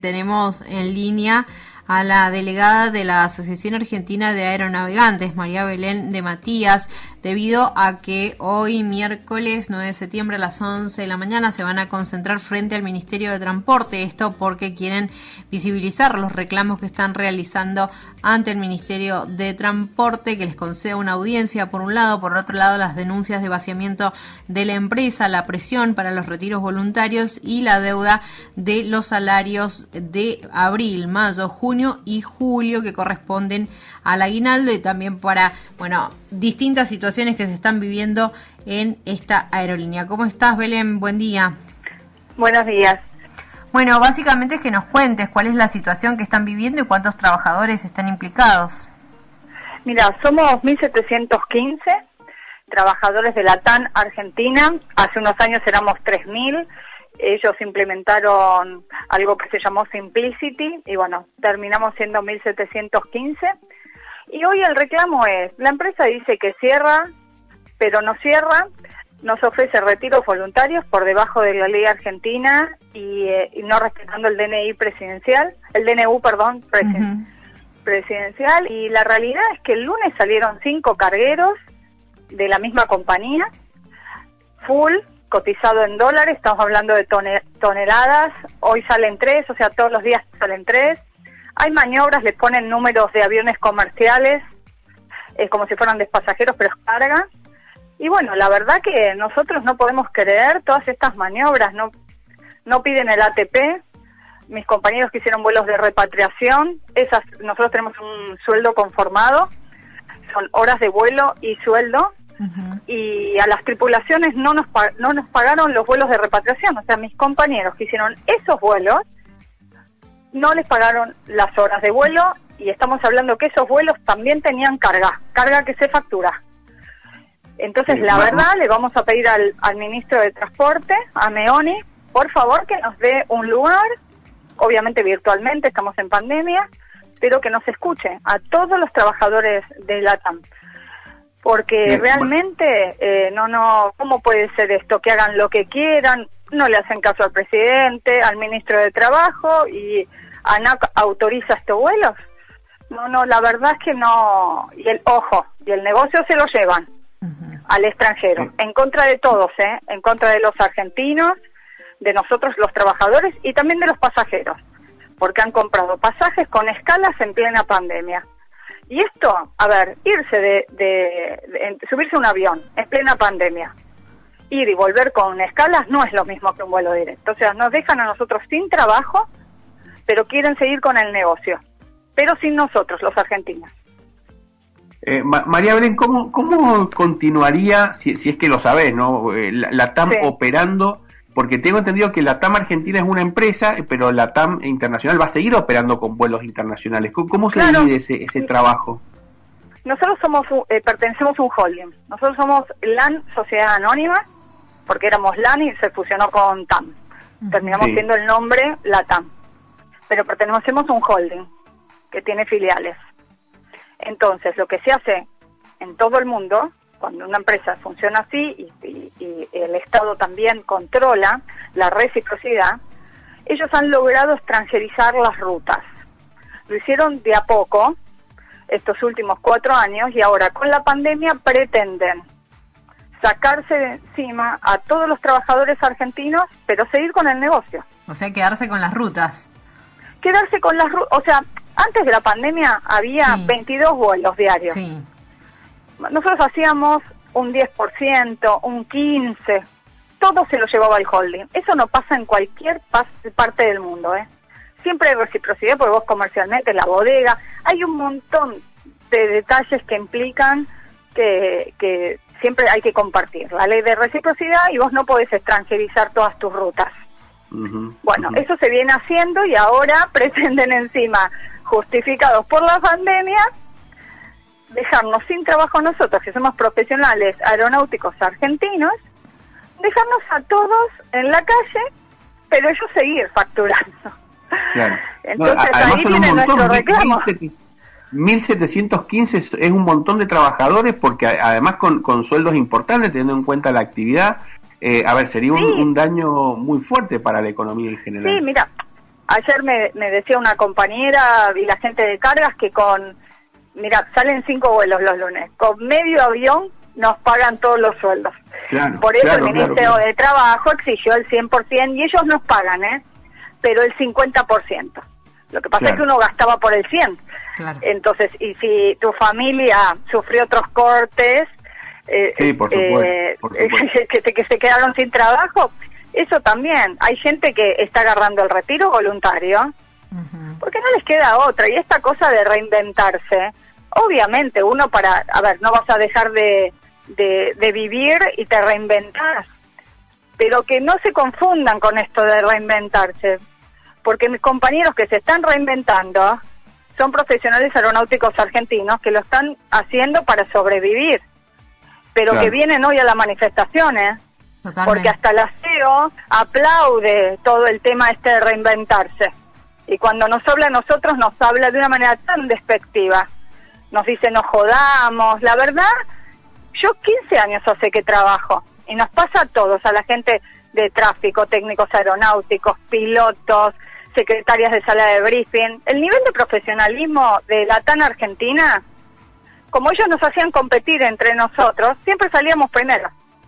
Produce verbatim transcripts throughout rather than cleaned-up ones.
Tenemos en línea a la delegada de la Asociación Argentina de Aeronavegantes, María Belén de Matías, debido a que hoy, miércoles nueve de septiembre a las once de la mañana, se van a concentrar frente al Ministerio de Transporte. Esto porque quieren visibilizar los reclamos que están realizando ante el Ministerio de Transporte, que les conceda una audiencia por un lado, por otro lado las denuncias de vaciamiento de la empresa, la presión para los retiros voluntarios y la deuda de los salarios de abril, mayo, junio y julio que corresponden al aguinaldo, y también para, bueno, distintas situaciones que se están viviendo en esta aerolínea. ¿Cómo estás, Belén? Buen día. Buenos días. Bueno, básicamente es que nos cuentes cuál es la situación que están viviendo y cuántos trabajadores están implicados. Mira, somos mil setecientos quince trabajadores de LATAM Argentina. Hace unos años éramos tres mil. Ellos implementaron algo que se llamó Simplicity y bueno, terminamos siendo mil setecientos quince. Y hoy el reclamo es, la empresa dice que cierra, pero no cierra, nos ofrece retiros voluntarios por debajo de la ley argentina y, eh, y no respetando el D N I presidencial, el D N U, perdón, presiden- uh-huh. presidencial. Y la realidad es que el lunes salieron cinco cargueros de la misma compañía, full, cotizado en dólares, estamos hablando de tone- toneladas, hoy salen tres, o sea, todos los días salen tres. Hay maniobras, les ponen números de aviones comerciales, es como si fueran de pasajeros, pero es carga. Y bueno, la verdad que nosotros no podemos creer todas estas maniobras, no, no piden el A T P, mis compañeros que hicieron vuelos de repatriación, esas, nosotros tenemos un sueldo conformado, son horas de vuelo y sueldo. Uh-huh. Y a las tripulaciones no nos no nos pagaron los vuelos de repatriación, o sea, mis compañeros que hicieron esos vuelos no les pagaron las horas de vuelo, y estamos hablando que esos vuelos también tenían carga, carga que se factura. Entonces, sí, la bueno. verdad, le vamos a pedir al, al ministro de Transporte, a Meoni, por favor que nos dé un lugar, obviamente virtualmente, estamos en pandemia, pero que nos escuche a todos los trabajadores de LATAM. Porque sí, realmente, eh, no, no, ¿cómo puede ser esto? Que hagan lo que quieran, no le hacen caso al presidente, al ministro de Trabajo, y ANAC autoriza estos vuelos. No, no, la verdad es que no, y el ojo, y el negocio se lo llevan uh-huh. al extranjero, sí. en contra de todos, ¿eh? En contra de los argentinos, de nosotros los trabajadores, y también de los pasajeros, porque han comprado pasajes con escalas en plena pandemia. Y esto, a ver, irse de, de, de, de subirse a un avión en plena pandemia, ir y volver con escalas no es lo mismo que un vuelo directo. O sea, nos dejan a nosotros sin trabajo, pero quieren seguir con el negocio, pero sin nosotros, los argentinos. Eh, Ma- María Belén, ¿cómo, cómo continuaría, si, si es que lo sabés, ¿no? Eh, la, la TAM sí. operando, porque tengo entendido que la TAM Argentina es una empresa, pero la TAM Internacional va a seguir operando con vuelos internacionales. ¿Cómo, cómo se claro. divide ese, ese trabajo? Nosotros somos eh, pertenecemos a un holding. Nosotros somos LAN Sociedad Anónima, porque éramos LAN y se fusionó con TAM. Terminamos sí. siendo el nombre LATAM. Pero pertenecemos a un holding que tiene filiales. Entonces, lo que se hace en todo el mundo, cuando una empresa funciona así y, y, y el Estado también controla la reciprocidad, ellos han logrado extranjerizar las rutas. Lo hicieron de a poco estos últimos cuatro años y ahora con la pandemia pretenden sacarse de encima a todos los trabajadores argentinos, pero seguir con el negocio. O sea, quedarse con las rutas. Quedarse con las rutas, o sea, antes de la pandemia había sí. veintidós vuelos diarios. Sí. Nosotros hacíamos un diez por ciento, un quince por ciento, todo se lo llevaba el holding. Eso no pasa en cualquier parte del mundo, ¿eh? Siempre hay reciprocidad, porque vos comercialmente, la bodega, hay un montón de detalles que implican que, que siempre hay que compartir. La ley de reciprocidad, y vos no podés extranjerizar todas tus rutas. Uh-huh, bueno, uh-huh. eso se viene haciendo y ahora pretenden encima, justificados por la pandemia, dejarnos sin trabajo nosotros, que somos profesionales aeronáuticos argentinos, dejarnos a todos en la calle, pero ellos seguir facturando. Claro. Entonces no, ahí viene nuestro reclamo. mil setecientos quince es un montón de trabajadores, porque además con, con sueldos importantes, teniendo en cuenta la actividad, eh, a ver, sería un, sí. un daño muy fuerte para la economía en general. Sí, mira, Ayer me, me decía una compañera y la gente de cargas que con, mira, salen cinco vuelos los lunes, con medio avión nos pagan todos los sueldos. Claro, por eso claro, el Ministerio claro, claro. de Trabajo exigió el cien por ciento y ellos nos pagan, ¿eh? Pero el cincuenta por ciento. Lo que pasa claro. es que uno gastaba por el cien. Claro. Entonces, y si tu familia sufrió otros cortes, eh, sí, por supuesto, eh, por supuesto. que, que, que se quedaron sin trabajo, eso también. Hay gente que está agarrando el retiro voluntario, uh-huh. porque no les queda otra. Y esta cosa de reinventarse, obviamente uno para, a ver, no vas a dejar de, de, de vivir y te reinventas, pero que no se confundan con esto de reinventarse, porque mis compañeros que se están reinventando son profesionales aeronáuticos argentinos que lo están haciendo para sobrevivir, pero claro. que vienen hoy a las manifestaciones, Totalmente. porque hasta la C E O aplaude todo el tema este de reinventarse, y cuando nos habla a nosotros nos habla de una manera tan despectiva, nos dice no jodamos. La verdad, yo quince años hace que trabajo, y nos pasa a todos, a la gente de tráfico, técnicos aeronáuticos, pilotos, secretarias de sala de briefing. El nivel de profesionalismo de la TAN Argentina, como ellos nos hacían competir entre nosotros, siempre salíamos primero.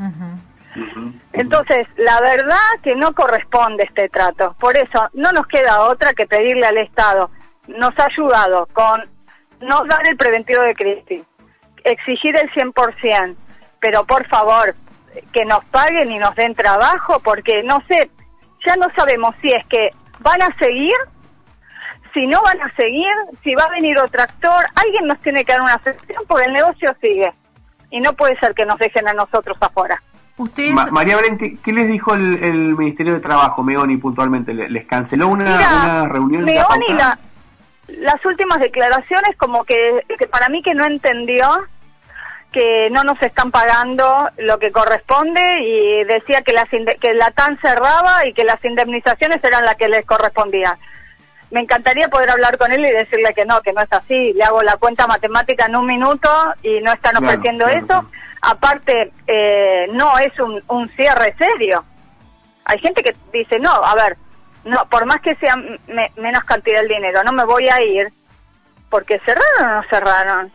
Uh-huh. Entonces, la verdad que no corresponde este trato. Por eso, no nos queda otra que pedirle al Estado. Nos ha ayudado con no dar el preventivo de crisis, exigir el cien por ciento, pero por favor, que nos paguen y nos den trabajo, porque no sé, ya no sabemos si es que van a seguir, si no van a seguir, si va a venir otro actor. Alguien nos tiene que dar una solución porque el negocio sigue y no puede ser que nos dejen a nosotros afuera. Ustedes... Ma- María Belén, ¿qué, ¿qué les dijo el, el Ministerio de Trabajo, Meoni, puntualmente? ¿Les canceló una, Mira, una reunión? Meoni, la, las últimas declaraciones como que, que para mí que no entendió que no nos están pagando lo que corresponde, y decía que, las que la TAN cerraba y que las indemnizaciones eran las que les correspondían. Me encantaría poder hablar con él y decirle que no, que no es así. Le hago la cuenta matemática en un minuto y no están ofreciendo claro, claro, eso. Claro. Aparte, eh, no es un, un cierre serio. Hay gente que dice, no, a ver, no, por más que sea me, menos cantidad del dinero, no me voy a ir, porque cerraron o no cerraron.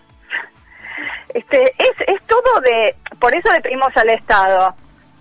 Este, es, es todo de, por eso le pedimos al Estado,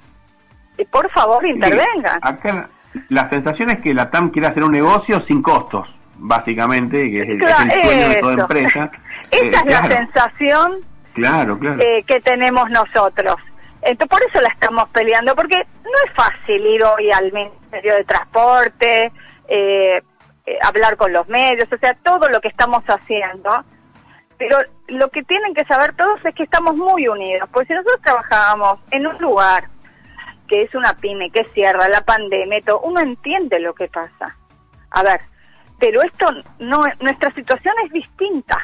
y por favor intervengan. Sí, acá la, la sensación es que la TAM quiere hacer un negocio sin costos, básicamente, que es el, claro, es el sueño eso. de toda empresa. Esa eh, es claro. la sensación claro, claro. Eh, que tenemos nosotros. Entonces, por eso la estamos peleando, porque no es fácil ir hoy al Ministerio de Transporte, eh, eh, hablar con los medios, o sea, todo lo que estamos haciendo. Pero lo que tienen que saber todos es que estamos muy unidos, porque si nosotros trabajábamos en un lugar que es una pyme, que cierra, la pandemia, todo, uno entiende lo que pasa. A ver, pero esto no, nuestra situación es distinta.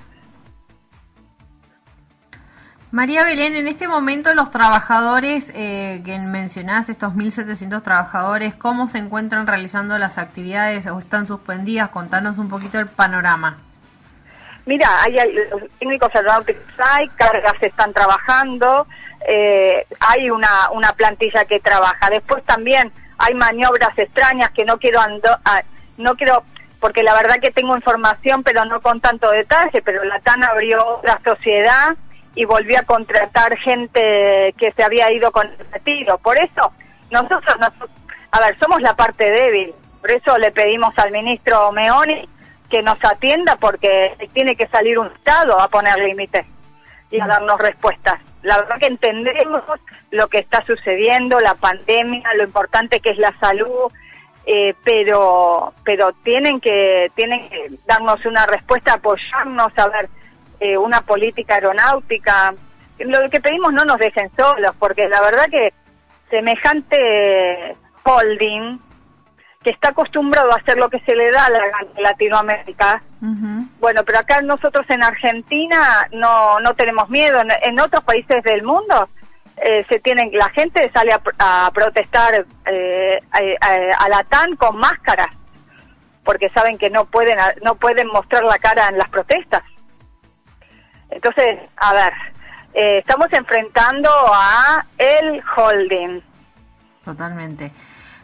María Belén, en este momento los trabajadores eh, que mencionás, estos mil setecientos trabajadores, ¿cómo se encuentran realizando las actividades o están suspendidas? Contanos un poquito el panorama. Mira, hay, hay los técnicos aeronáuticos, hay cargas están trabajando, eh, hay una, una plantilla que trabaja. Después también hay maniobras extrañas que no quiero ando, ah, no quiero, porque la verdad que tengo información, pero no con tanto detalle. Pero la TAN abrió la sociedad y volvió a contratar gente que se había ido con el retiro. Por eso nosotros, nosotros, a ver, somos la parte débil. Por eso le pedimos al ministro Meoni que nos atienda, porque tiene que salir un Estado a poner límites y a darnos respuestas. La verdad que entendemos lo que está sucediendo, la pandemia, lo importante que es la salud, eh, pero pero tienen que tienen que darnos una respuesta, apoyarnos, a ver, eh, una política aeronáutica. Lo que pedimos, no nos dejen solos, porque la verdad que semejante holding que está acostumbrado a hacer lo que se le da a la en Latinoamérica. Uh-huh. Bueno, pero acá nosotros en Argentina no no tenemos miedo. En, en otros países del mundo eh, se tienen la gente sale a, a protestar eh, a, a, a la TAN con máscaras, porque saben que no pueden no pueden mostrar la cara en las protestas. Entonces, a ver, eh, estamos enfrentando a el holding. Totalmente.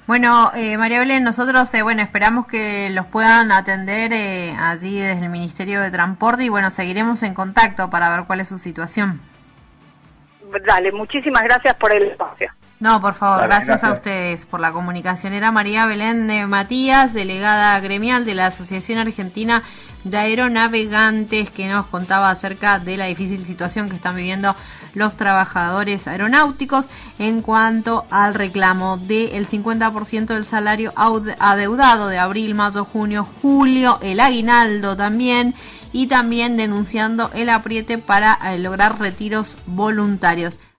Bueno, eh, María Belén, nosotros eh, bueno esperamos que los puedan atender eh, allí desde el Ministerio de Transporte y bueno, seguiremos en contacto para ver cuál es su situación. Dale, muchísimas gracias por el espacio. No, por favor, Dale, gracias, gracias a ustedes por la comunicación. Era María Belén de Matías, delegada gremial de la Asociación Argentina de Aeronavegantes, que nos contaba acerca de la difícil situación que están viviendo los trabajadores aeronáuticos en cuanto al reclamo del cincuenta por ciento del salario adeudado de abril, mayo, junio, julio, el aguinaldo también, y también denunciando el apriete para eh, lograr retiros voluntarios.